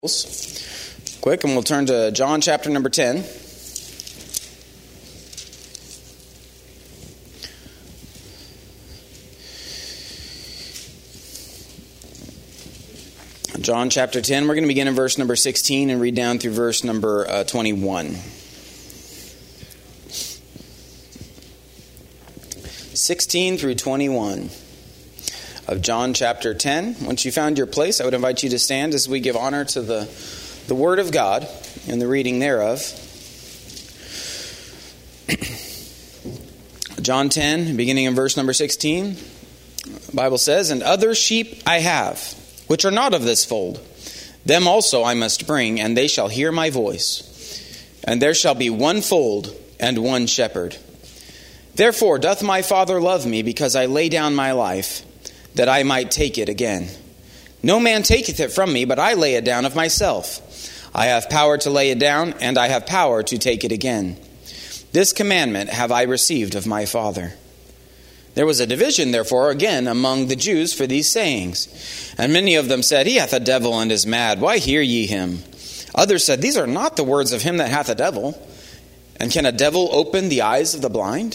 Quick, and we'll turn to John chapter number 10. John chapter 10, we're going to begin in verse number 16 and read down through verse number 21. 16 through 21 of John chapter 10. Once you found your place, I would invite you to stand as we give honor to the Word of God and the reading thereof. John 10, beginning in verse number 16, the Bible says, "And other sheep I have, which are not of this fold. Them also I must bring, and they shall hear my voice. And there shall be one fold and one shepherd. Therefore doth my Father love me, because I lay down my life, that I might take it again. No man taketh it from me, but I lay it down of myself. I have power to lay it down, and I have power to take it again. This commandment have I received of my Father." There was a division, therefore, again among the Jews for these sayings. And many of them said, "He hath a devil and is mad. Why hear ye him?" Others said, "These are not the words of him that hath a devil. And can a devil open the eyes of the blind?"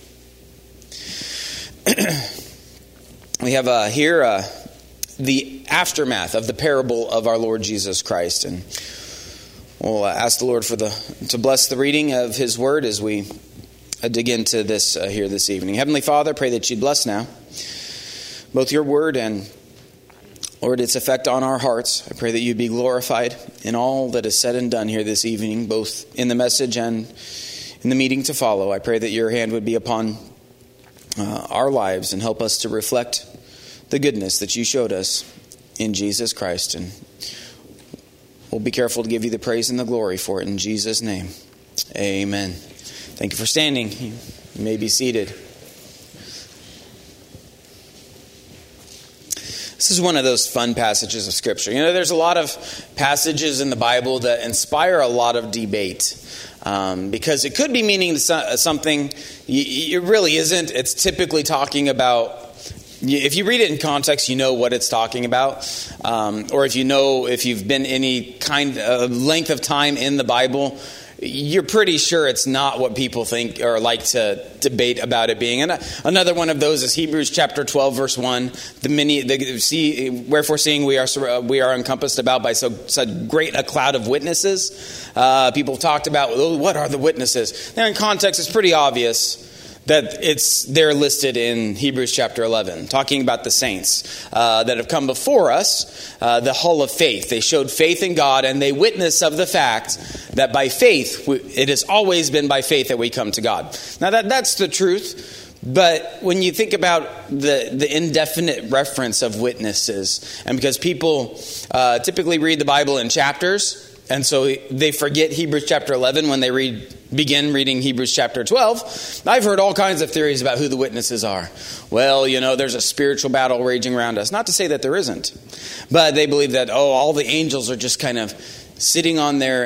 We have here the aftermath of the parable of our Lord Jesus Christ. And we'll ask the Lord to bless the reading of His Word as we dig into this here this evening. Heavenly Father, I pray that You'd bless now both Your Word and, Lord, its effect on our hearts. I pray that You'd be glorified in all that is said and done here this evening, both in the message and in the meeting to follow. I pray that Your hand would be upon our lives and help us to reflect the goodness that You showed us in Jesus Christ. And we'll be careful to give You the praise and the glory for it in Jesus' name. Amen. Thank you for standing. You may be seated. This is one of those fun passages of Scripture. You know, there's a lot of passages in the Bible that inspire a lot of debate. Because it could be meaning something, it really isn't. It's typically talking about, if you read it in context, you know what it's talking about. Or if you've been any kind of length of time in the Bible, you're pretty sure it's not what people think or like to debate about it being. And another one of those is Hebrews chapter 12, verse 1. Wherefore seeing we are encompassed about by so great a cloud of witnesses. People talked about, what are the witnesses? Now in context, it's pretty obvious that they're listed in Hebrews chapter 11, talking about the saints that have come before us, the hall of faith. They showed faith in God, and they witness of the fact that by faith, it has always been by faith that we come to God. Now that's the truth, but when you think about the indefinite reference of witnesses, and because people typically read the Bible in chapters, and so they forget Hebrews chapter 11 when they begin reading Hebrews chapter 12. I've heard all kinds of theories about who the witnesses are. Well, there's a spiritual battle raging around us. Not to say that there isn't. But they believe that, all the angels are just kind of sitting on there,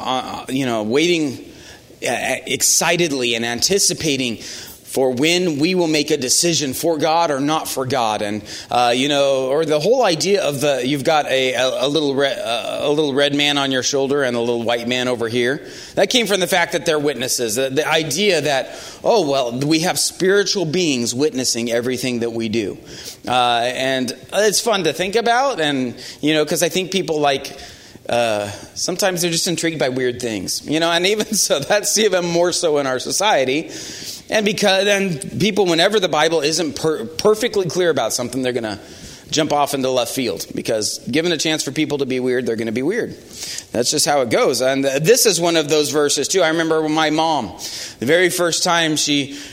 waiting excitedly and anticipating for when we will make a decision for God or not for God. And, or the whole idea of you've got a little red man on your shoulder and a little white man over here. That came from the fact that they're witnesses. The idea that, we have spiritual beings witnessing everything that we do. And it's fun to think about. And, because I think people sometimes they're just intrigued by weird things, and even so, that's even more so in our society. And people, whenever the Bible isn't perfectly clear about something, they're going to jump off into left field, because given a chance for people to be weird, they're going to be weird. That's just how it goes. And this is one of those verses too. I remember when my mom, the very first time it's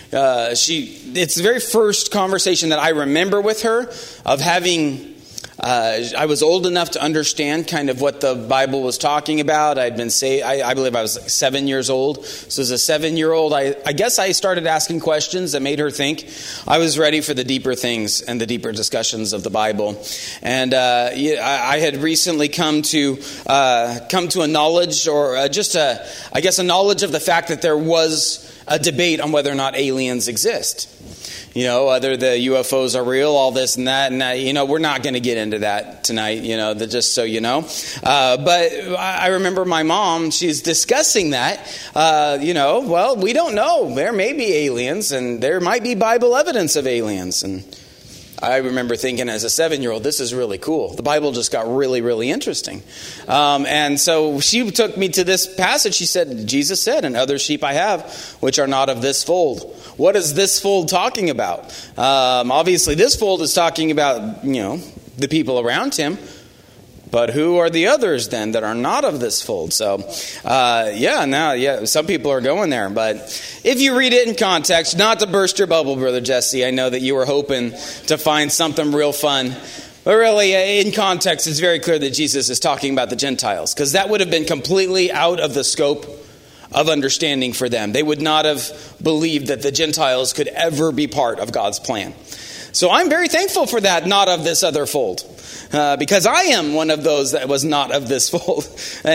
the very first conversation that I remember with her of having. I was old enough to understand kind of what the Bible was talking about. I'd been saved. I believe I was 7 years old. So as a 7-year-old, I guess I started asking questions that made her think I was ready for the deeper things and the deeper discussions of the Bible. And I had recently come to a knowledge, or a knowledge of the fact that there was a debate on whether or not aliens exist. whether the UFOs are real, all this and that. And, we're not going to get into that tonight, just so you know. But I remember my mom, she's discussing that, well, we don't know. There may be aliens, and there might be Bible evidence of aliens. And I remember thinking as a 7-year-old, this is really cool. The Bible just got really, really interesting. And so she took me to this passage. She said, Jesus said, "And other sheep I have, which are not of this fold." What is this fold talking about? Obviously, this fold is talking about, the people around him. But who are the others then that are not of this fold? So, some people are going there. But if you read it in context, not to burst your bubble, Brother Jesse, I know that you were hoping to find something real fun. But really, in context, it's very clear that Jesus is talking about the Gentiles, because that would have been completely out of the scope of understanding for them. They would not have believed that the Gentiles could ever be part of God's plan. So I'm very thankful for that, not of this other fold. Because I am one of those that was not of this fold.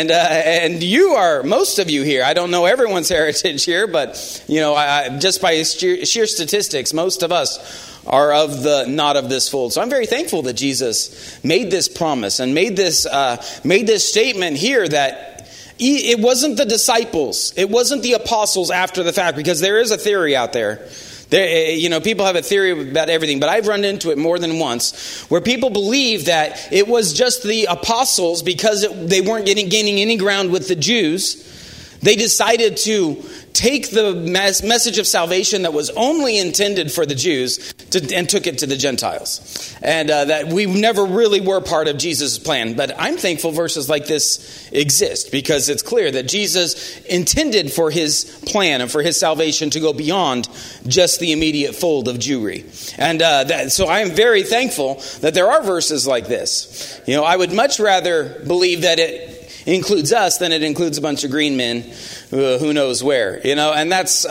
And you are, most of you here, I don't know everyone's heritage here, but, just by sheer statistics, most of us are of the not of this fold. So I'm very thankful that Jesus made this promise and made this statement here that it wasn't the disciples, it wasn't the apostles after the fact, because there is a theory out there. People have a theory about everything, but I've run into it more than once, where people believe that it was just the apostles, because they weren't gaining any ground with the Jews. They decided to take the message of salvation that was only intended for the Jews and took it to the Gentiles. And that we never really were part of Jesus' plan. But I'm thankful verses like this exist, because it's clear that Jesus intended for his plan and for his salvation to go beyond just the immediate fold of Jewry. And so I am very thankful that there are verses like this. I would much rather believe that it includes us than it includes a bunch of green men who knows where, and that's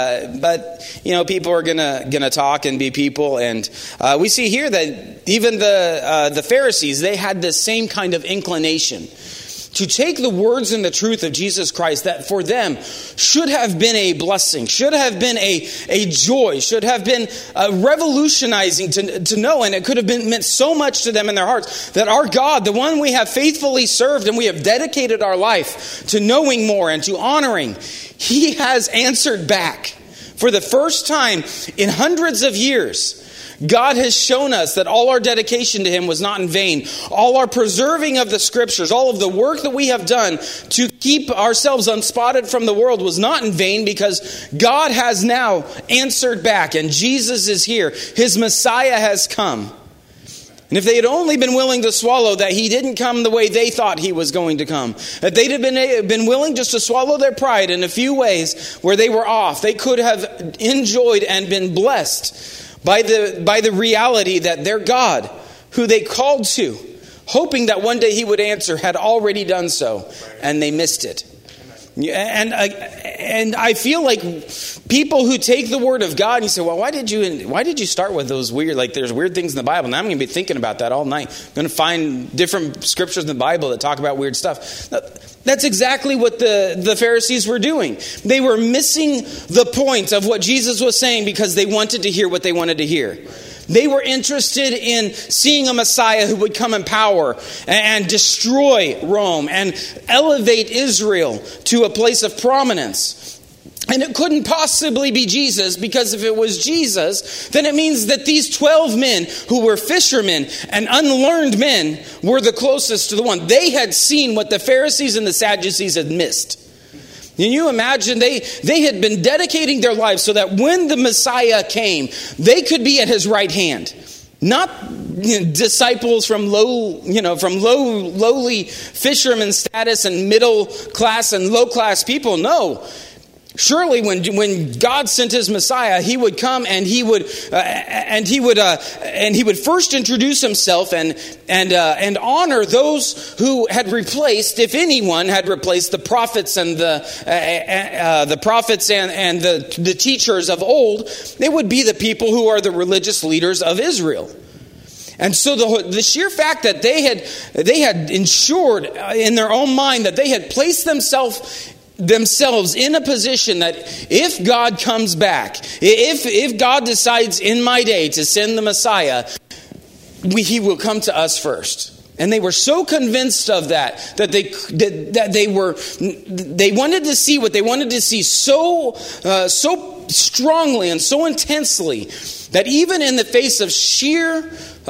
but people are gonna talk and be people, and we see here that even the Pharisees, they had this same kind of inclination to take the words and the truth of Jesus Christ that for them should have been a blessing, should have been a joy, should have been revolutionizing to know, and it could have meant so much to them in their hearts, that our God, the one we have faithfully served and we have dedicated our life to knowing more and to honoring, he has answered back. For the first time in hundreds of years, God has shown us that all our dedication to him was not in vain. All our preserving of the scriptures, all of the work that we have done to keep ourselves unspotted from the world was not in vain, because God has now answered back, and Jesus is here. His Messiah has come. And if they had only been willing to swallow that he didn't come the way they thought he was going to come, if they'd have been willing just to swallow their pride in a few ways where they were off, they could have enjoyed and been blessed by the reality that their God, who they called to, hoping that one day he would answer, had already done so, and they missed it. And I feel like people who take the word of God and you say, well, why did you start with those weird, there's weird things in the Bible? Now I'm going to be thinking about that all night. I'm going to find different scriptures in the Bible that talk about weird stuff. That's exactly what the Pharisees were doing. They were missing the point of what Jesus was saying because they wanted to hear what they wanted to hear. They were interested in seeing a Messiah who would come in power and destroy Rome and elevate Israel to a place of prominence. And it couldn't possibly be Jesus, because if it was Jesus, then it means that these 12 men who were fishermen and unlearned men were the closest to the one. They had seen what the Pharisees and the Sadducees had missed. Can you imagine? They had been dedicating their lives so that when the Messiah came, they could be at his right hand. Not disciples from lowly fisherman status and middle class and low class people. No. Surely, when God sent his Messiah, he would come and he would first introduce himself and honor those who had replaced, if anyone had replaced, the prophets and the prophets and the teachers of old. They would be the people who are the religious leaders of Israel. And so the sheer fact that they had ensured in their own mind that they had placed themselves themselves in a position that if God comes back, if God decides in my day to send the Messiah, he will come to us first. And they were so convinced of that they wanted to see what they wanted to see so strongly and so intensely that even in the face of sheer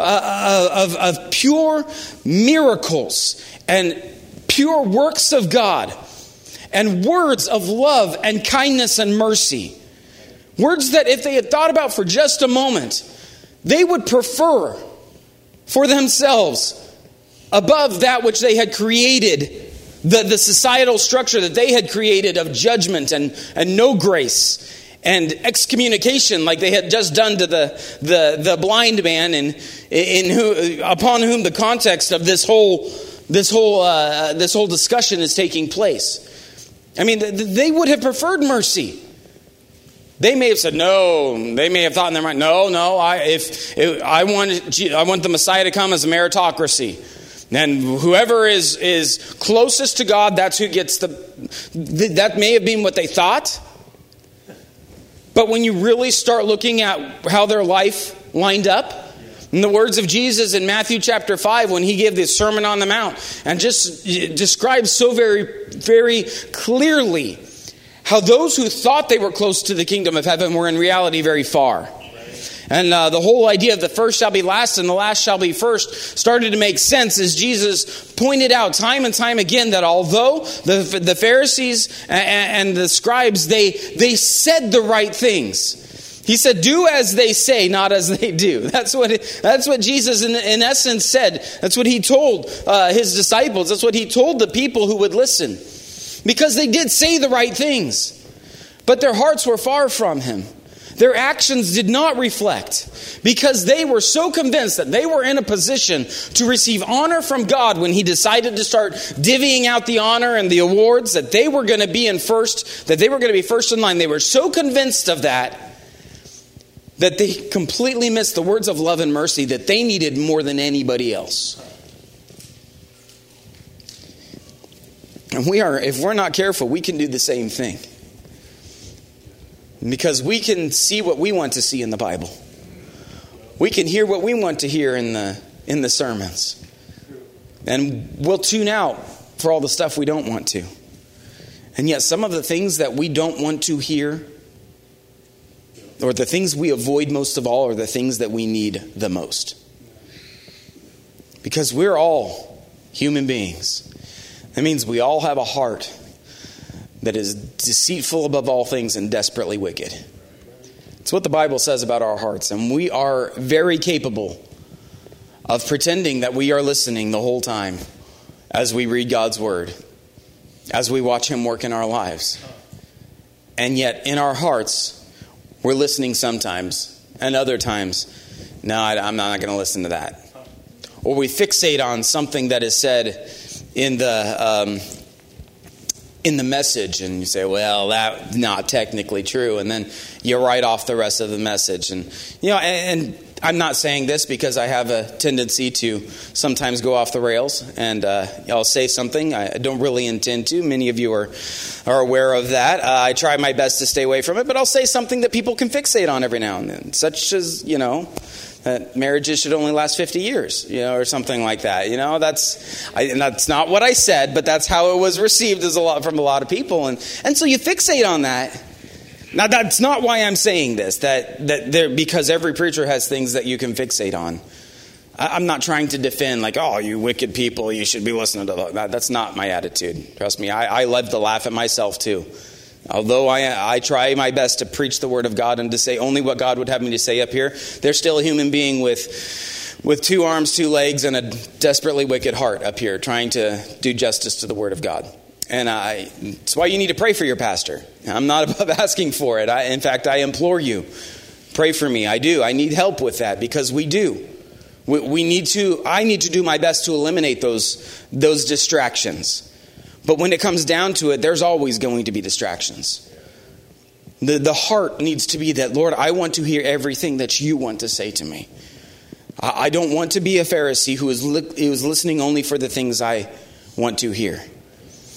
of pure miracles and pure works of God and words of love and kindness and mercy, words that if they had thought about for just a moment, they would prefer for themselves above that which they had created, the societal structure that they had created of judgment and no grace and excommunication, like they had just done to the blind man, and upon whom the context of this whole discussion is taking place. I mean, they would have preferred mercy. They may have said no. They may have thought in their mind, no. I want the Messiah to come as a meritocracy. And whoever is closest to God, that's who gets that may have been what they thought. But when you really start looking at how their life lined up, in the words of Jesus in Matthew chapter 5, when he gave this Sermon on the Mount, and just describes so very, very clearly how those who thought they were close to the kingdom of heaven were in reality very far. And the whole idea of the first shall be last and the last shall be first started to make sense as Jesus pointed out time and time again that although the Pharisees and the scribes, they said the right things. He said, do as they say, not as they do. That's what Jesus in essence said. That's what he told his disciples. That's what he told the people who would listen. Because they did say the right things, but their hearts were far from him. Their actions did not reflect, because they were so convinced that they were in a position to receive honor from God when he decided to start divvying out the honor and the awards, that they were going to be first in line. They were so convinced of that they completely missed the words of love and mercy that they needed more than anybody else. And if we're not careful, we can do the same thing. Because we can see what we want to see in the Bible. We can hear what we want to hear in the sermons. And we'll tune out for all the stuff we don't want to. And yet some of the things that we don't want to hear, or the things we avoid most of all, are the things that we need the most. Because we're all human beings. That means we all have a heart that is deceitful above all things and desperately wicked. It's what the Bible says about our hearts. And we are very capable of pretending that we are listening the whole time as we read God's word, as we watch him work in our lives. And yet in our hearts, we're listening sometimes, and other times, no, I'm not going to listen to that. Or we fixate on something that is said in the message, and you say, well, that's not technically true, and then you write off the rest of the message. And and I'm not saying this because I have a tendency to sometimes go off the rails, and I'll say something I don't really intend to. Many of you are aware of that. I try my best to stay away from it, but I'll say something that people can fixate on every now and then, such as, that marriages should only last 50 years, or something like that. And that's not what I said, but that's how it was received from a lot of people. And so you fixate on that. Now, that's not why I'm saying this, because every preacher has things that you can fixate on. I'm not trying to defend, you wicked people, you should be listening to that. That's not my attitude. Trust me, I love to laugh at myself too. Although I try my best to preach the word of God and to say only what God would have me to say up here, there's still a human being with 2 arms, 2 legs, and a desperately wicked heart up here trying to do justice to the word of God. And it's why you need to pray for your pastor. I'm not above asking for it. In fact, I implore you, pray for me. I do. I need help with that, because we do. I need to do my best to eliminate those distractions. But when it comes down to it, there's always going to be distractions. The heart needs to be that, Lord, I want to hear everything that you want to say to me. I don't want to be a Pharisee who is listening only for the things I want to hear.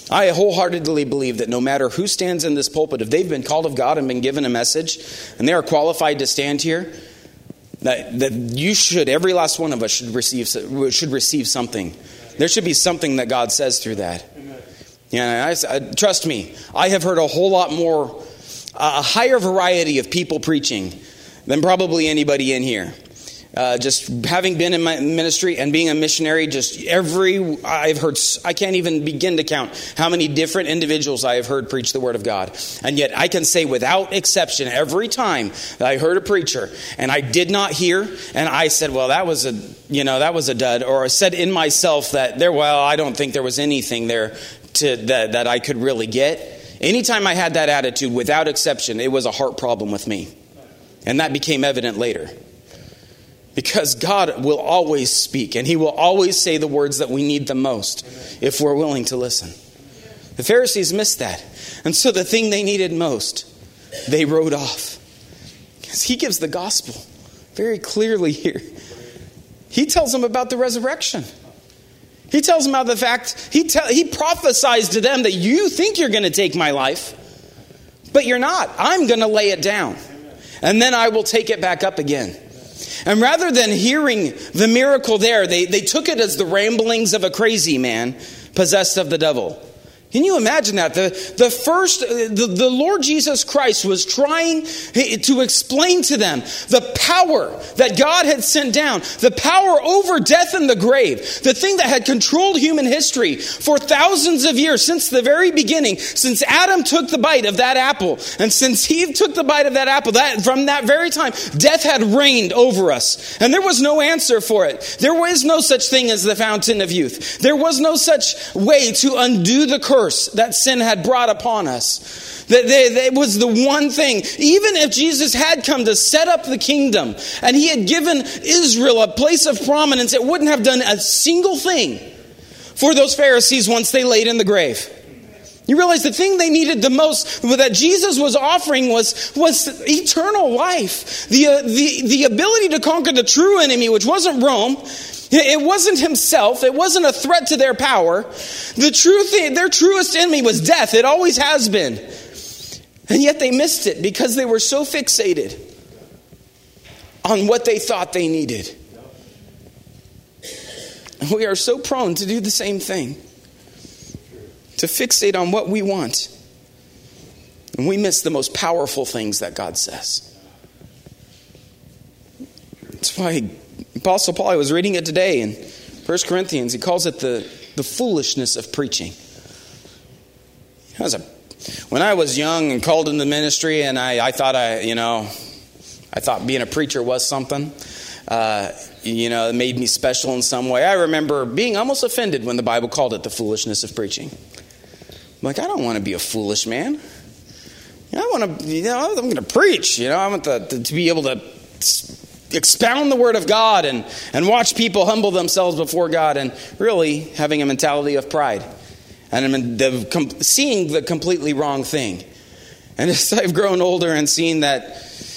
I wholeheartedly believe that no matter who stands in this pulpit, if they've been called of God and been given a message, and they are qualified to stand here, that you should, every last one of us should receive something. There should be something that God says through that. Yeah, trust me, I have heard a whole lot more, a higher variety of people preaching than probably anybody in here. Just having been in my ministry and being a missionary, I've heard, I can't even begin to count how many different individuals I have heard preach the Word of God. And yet I can say without exception, every time that I heard a preacher and I did not hear, and I said, well, that was a dud, or I said in myself I don't think there was anything there that I could really get. Anytime I had that attitude, without exception, it was a heart problem with me. And that became evident later. Because God will always speak, and He will always say the words that we need the most if we're willing to listen. The Pharisees missed that. And so the thing they needed most, they wrote off. Because He gives the gospel very clearly here. He tells them about the resurrection. He tells them about the fact, He prophesies to them that you think you're going to take my life, but you're not. I'm going to lay it down. And then I will take it back up again. And rather than hearing the miracle there, they took it as the ramblings of a crazy man possessed of the devil. Can you imagine that? The Lord Jesus Christ was trying to explain to them the power that God had sent down, the power over death and the grave, the thing that had controlled human history for thousands of years, since the very beginning, since Adam took the bite of that apple, and since Eve took the bite of that apple, from that very time, death had reigned over us. And there was no answer for it. There was no such thing as the fountain of youth. There was no such way to undo the curse that sin had brought upon us. That it was the one thing. Even if Jesus had come to set up the kingdom and He had given Israel a place of prominence, it wouldn't have done a single thing for those Pharisees once they laid in the grave. You realize the thing they needed the most that Jesus was offering was eternal life. The ability to conquer the true enemy, which wasn't Rome. It wasn't himself. It wasn't a threat to their power. Their truest enemy was death. It always has been. And yet they missed it because they were so fixated on what they thought they needed. And we are so prone to do the same thing. To fixate on what we want. And we miss the most powerful things that God says. That's why Apostle Paul, I was reading it today in 1 Corinthians, he calls it the foolishness of preaching. When I was young and called into ministry, and I thought being a preacher was something. It made me special in some way. I remember being almost offended when the Bible called it the foolishness of preaching. I'm like, I don't want to be a foolish man. I want to, I'm going to preach. I want to be able to expound the Word of God and watch people humble themselves before God, and really having a mentality of pride and seeing the completely wrong thing. And as I've grown older and seen that,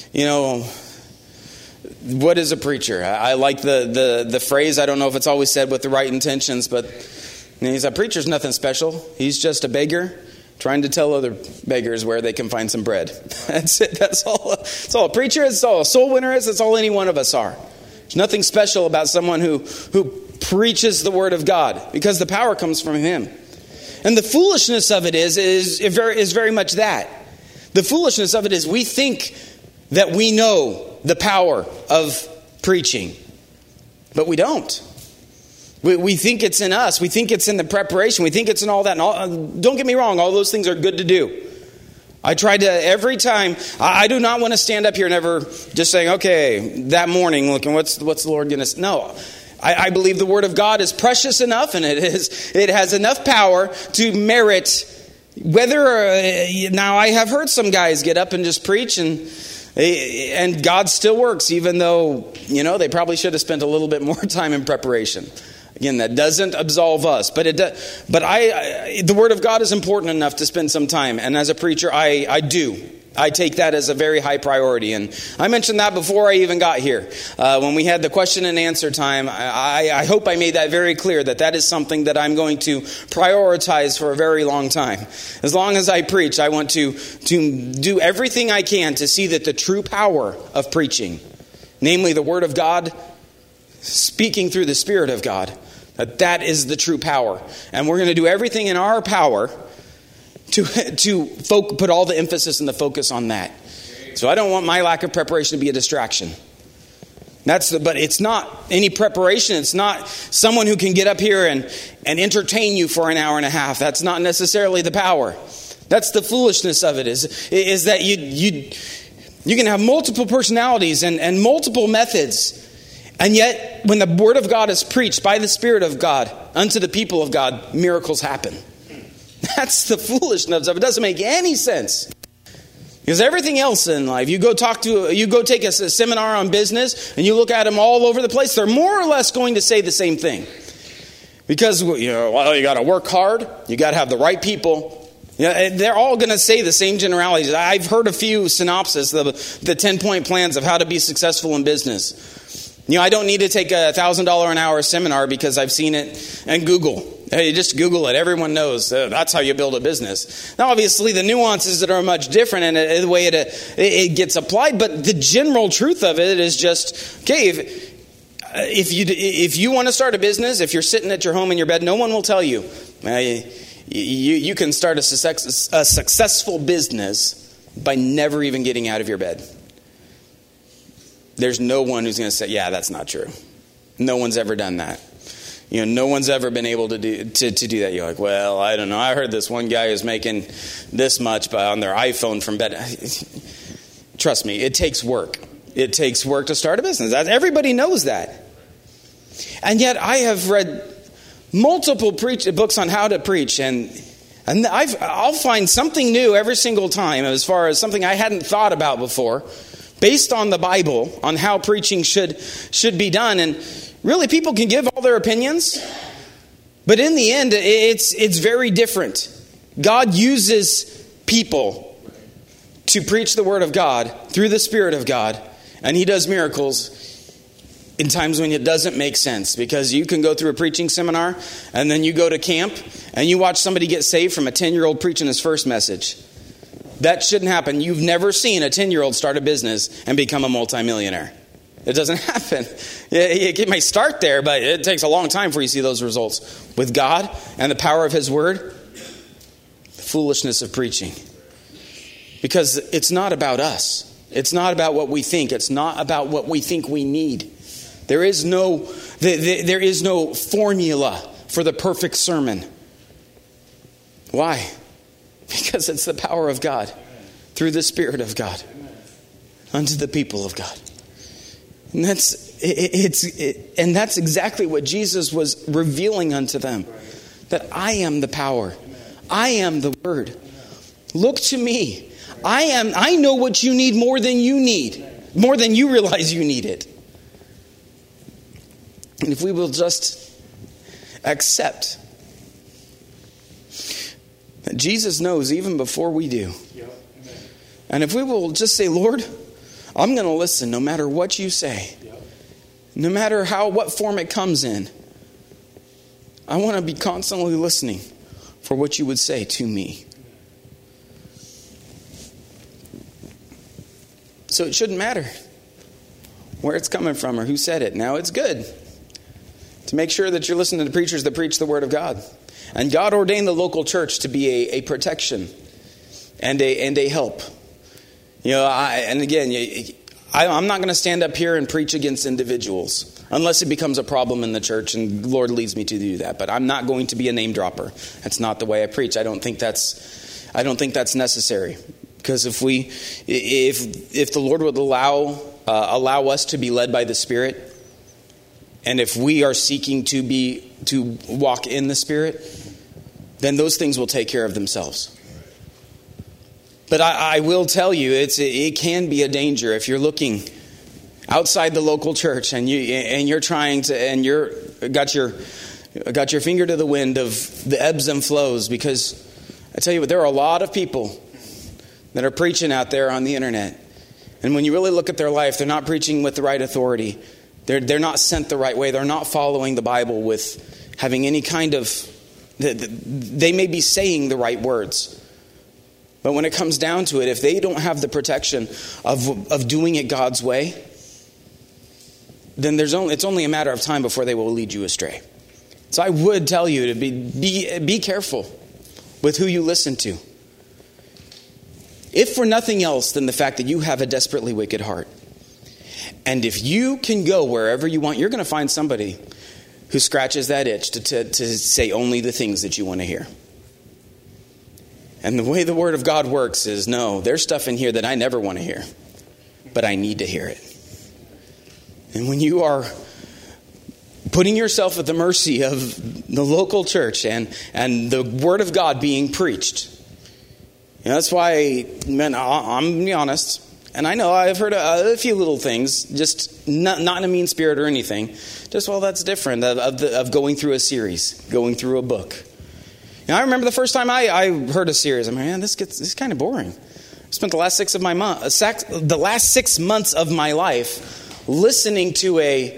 what is a preacher? I like the phrase. I don't know if it's always said with the right intentions, but he's a preacher's nothing special. He's just a beggar trying to tell other beggars where they can find some bread. That's it. That's all a preacher is. That's all a soul winner is. That's all any one of us are. There's nothing special about someone who preaches the Word of God, because the power comes from Him. And the foolishness of it is very much that. The foolishness of it is we think that we know the power of preaching, but we don't. We think it's in us. We think it's in the preparation. We think it's in all that. And don't get me wrong. All those things are good to do. I try to, every time, I do not want to stand up here and ever just saying, okay, that morning, looking, what's the Lord going to... No. I believe the Word of God is precious enough, and it has enough power to merit whether... now, I have heard some guys get up and just preach, and God still works, even though, they probably should have spent a little bit more time in preparation. Again, that doesn't absolve us, but the Word of God is important enough to spend some time. And as a preacher, I do. I take that as a very high priority. And I mentioned that before I even got here. When we had the question and answer time, I hope I made that very clear, that is something that I'm going to prioritize for a very long time. As long as I preach, I want to do everything I can to see that the true power of preaching, namely the Word of God, speaking through the Spirit of God, that is the true power. And we're going to do everything in our power to put all the emphasis and the focus on that. So I don't want my lack of preparation to be a distraction. But it's not any preparation. It's not someone who can get up here and entertain you for an hour and a half. That's not necessarily the power. That's the foolishness of it, is that you can have multiple personalities and multiple methods. And yet, when the Word of God is preached by the Spirit of God unto the people of God, miracles happen. That's the foolishness of it. It doesn't make any sense. Because everything else in life, you go take a seminar on business, and you look at them all over the place, they're more or less going to say the same thing. Because, you got to work hard, you got to have the right people. They're all going to say the same generalities. I've heard a few synopses, the 10-point plans of how to be successful in business. I don't need to take a $1,000 an hour seminar because I've seen it and Google. You just Google it. Everyone knows that's how you build a business. Now, obviously, the nuances that are much different and the way it gets applied, but the general truth of it is just, okay, if you want to start a business, if you're sitting at your home in your bed, no one will tell you. You can start a successful business by never even getting out of your bed. There's no one who's going to say, yeah, that's not true. No one's ever done that. No one's ever been able to do that. You're like, well, I don't know. I heard this one guy is making this much on their iPhone from bed. Trust me, it takes work. It takes work to start a business. Everybody knows that. And yet I have read multiple books on how to preach, and I'll find something new every single time as far as something I hadn't thought about before, based on the Bible, on how preaching should be done. And really, people can give all their opinions, but in the end, it's very different. God uses people to preach the Word of God through the Spirit of God, and He does miracles in times when it doesn't make sense. Because you can go through a preaching seminar, and then you go to camp, and you watch somebody get saved from a 10-year-old preaching his first message. That shouldn't happen. You've never seen a 10-year-old start a business and become a multimillionaire. It doesn't happen. It may start there, but it takes a long time before you see those results. With God and the power of His Word, the foolishness of preaching. Because it's not about us. It's not about what we think. It's not about what we think we need. There is no formula for the perfect sermon. Why? Because it's the power of God through the Spirit of God unto the people of God. And that's exactly what Jesus was revealing unto them. That I am the power. I am the Word. Look to me. I know what you need more than you need. More than you realize you need it. And if we will just accept that Jesus knows even before we do. And if we will just say, Lord, I'm going to listen no matter what you say. No matter what form it comes in. I want to be constantly listening for what you would say to me. So it shouldn't matter where it's coming from or who said it. Now, it's good to make sure that you're listening to preachers that preach the Word of God. And God ordained the local church to be a protection and a help. I'm not going to stand up here and preach against individuals unless it becomes a problem in the church and the Lord leads me to do that. But I'm not going to be a name dropper. That's not the way I preach. I don't think that's necessary. Because if the Lord would allow us to be led by the Spirit, and if we are seeking to walk in the Spirit, then those things will take care of themselves. But I will tell you, it can be a danger if you're looking outside the local church and you're trying to, and got your finger to the wind of the ebbs and flows. Because I tell you what, there are a lot of people that are preaching out there on the internet. And when you really look at their life, they're not preaching with the right authority. They're not sent the right way. They're not following the Bible with having any kind of... They may be saying the right words. But when it comes down to it, if they don't have the protection of doing it God's way, then it's only a matter of time before they will lead you astray. So I would tell you to be careful with who you listen to. If for nothing else than the fact that you have a desperately wicked heart. And if you can go wherever you want, you're going to find somebody who scratches that itch to say only the things that you want to hear. And the way the Word of God works is, no, there's stuff in here that I never want to hear, but I need to hear it. And when you are putting yourself at the mercy of the local church and the Word of God being preached, that's why, man, I'm going to be honest, and I know I've heard a few little things, just not in a mean spirit or anything, just, well, that's different, of going through a series, going through a book. I remember the first time I heard a series, I'm like, man, this is kind of boring. I spent the last 6 months of my life listening to a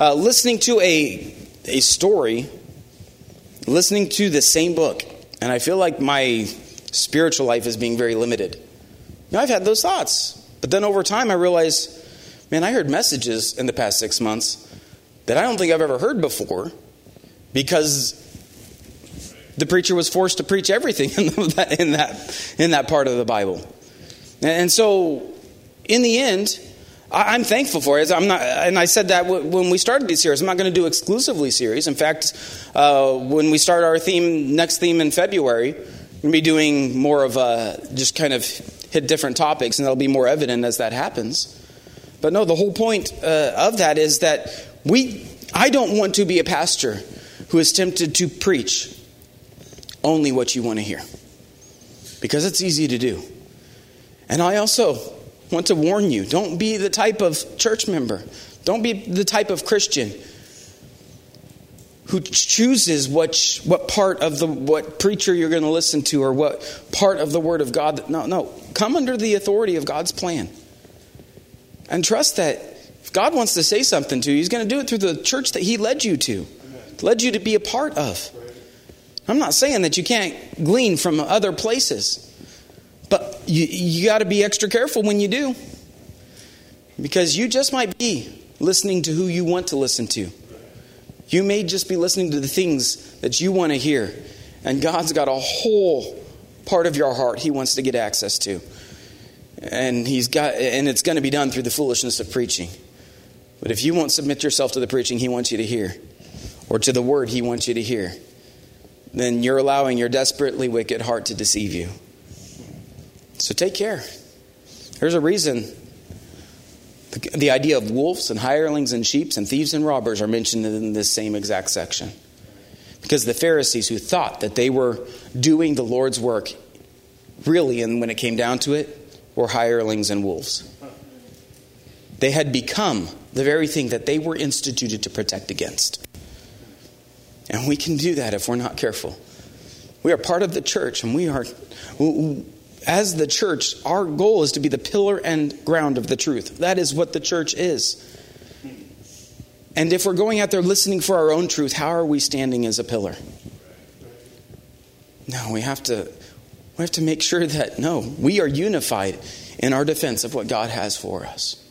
story, listening to the same book, and I feel like my spiritual life is being very limited. I've had those thoughts. But then over time I realized, man, I heard messages in the past 6 months that I don't think I've ever heard before, because the preacher was forced to preach everything in that part of the Bible. And so in the end, I'm thankful for it. And I said that when we started these series, I'm not going to do exclusively series. In fact, when we start our next theme in February, we're going to be doing more of just kind of hit different topics, and that'll be more evident as that happens. But no, the whole point of that is that I don't want to be a pastor who is tempted to preach only what you want to hear, because it's easy to do. And I also want to warn you, don't be the type of church member, don't be the type of Christian who chooses what part of what preacher you're going to listen to, or what part of the Word of God. No. Come under the authority of God's plan. And trust that if God wants to say something to you, He's going to do it through the church that He led you to be a part of. I'm not saying that you can't glean from other places, but you got to be extra careful when you do. Because you just might be listening to who you want to listen to. You may just be listening to the things that you want to hear. And God's got a whole part of your heart He wants to get access to. And it's going to be done through the foolishness of preaching. But if you won't submit yourself to the preaching He wants you to hear, or to the word He wants you to hear, then you're allowing your desperately wicked heart to deceive you. So take care. There's a reason the idea of wolves and hirelings and sheep and thieves and robbers are mentioned in this same exact section. Because the Pharisees, who thought that they were doing the Lord's work, really, and when it came down to it, were hirelings and wolves. They had become the very thing that they were instituted to protect against. And we can do that if we're not careful. We are part of the church, and as the church, our goal is to be the pillar and ground of the truth. That is what the church is. And if we're going out there listening for our own truth, how are we standing as a pillar? No, we have to make sure that, we are unified in our defense of what God has for us.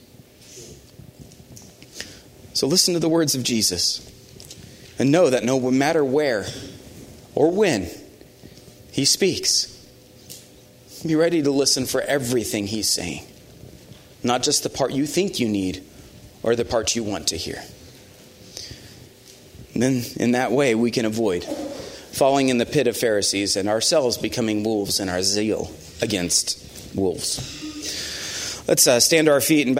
So listen to the words of Jesus. And know that no matter where or when He speaks, be ready to listen for everything He's saying. Not just the part you think you need or the part you want to hear. And then in that way we can avoid falling in the pit of Pharisees and ourselves becoming wolves in our zeal against wolves. Let's stand to our feet and